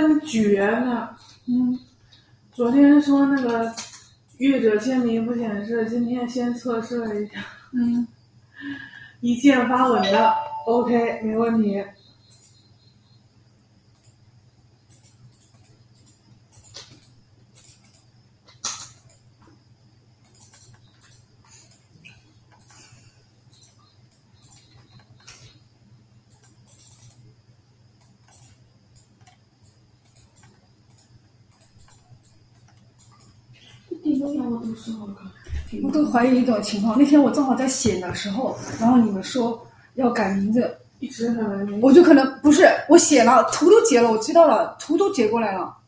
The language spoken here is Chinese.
正绝呢。昨天说那个阅者签名不显示，今天先测试了一下。一键发文的 OK 没问题。 我都怀疑一种情况，那天我正好在写的时候，然后你们说要改名字， 一直很我就可能不是我写了，图都截了，我知道了，图都截过来了。